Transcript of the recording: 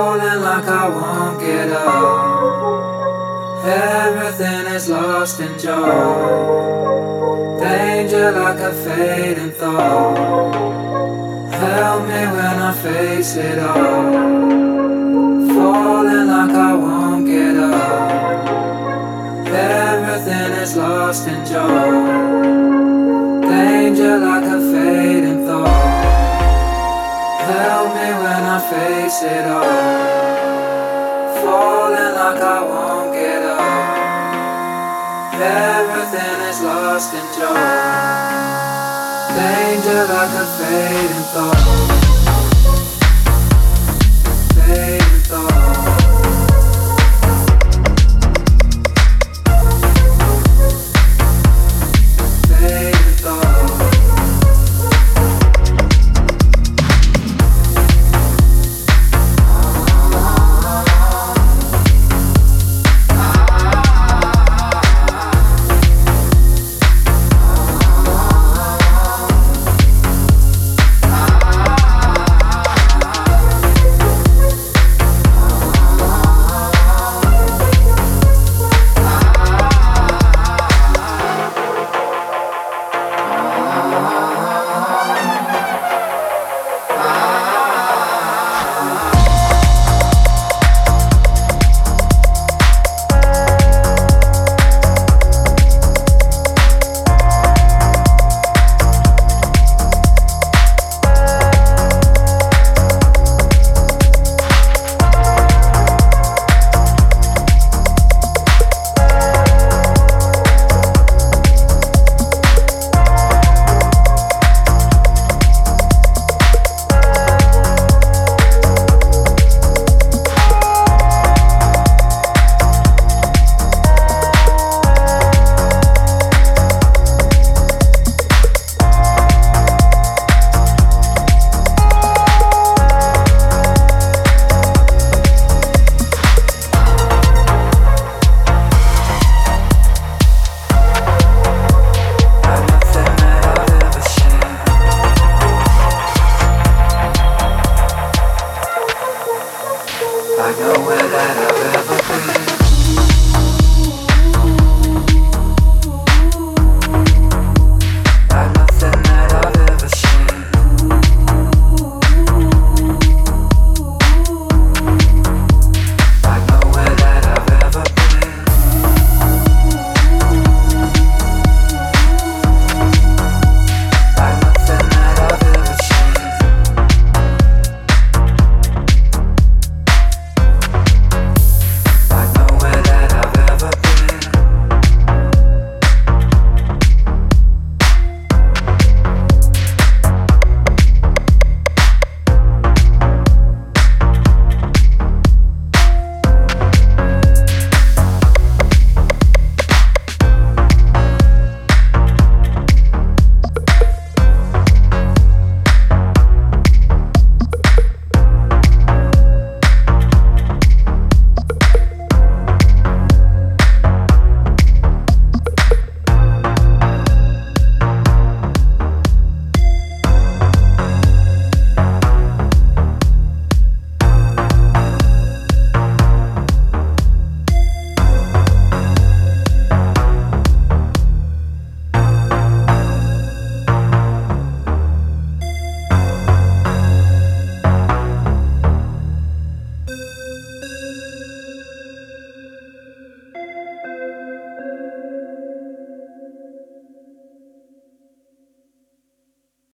Falling like I won't get up. Everything is lost in joy. Danger like a fading thought. Help me when I face it all. Falling like I won't get up. Everything is lost in joy. Danger like a fading thought. Help me when I face it all. Falling like I won't get up. Everything is lost in joy. Danger like a fading thought. Fading thought. Fading thought. I know where that I've been.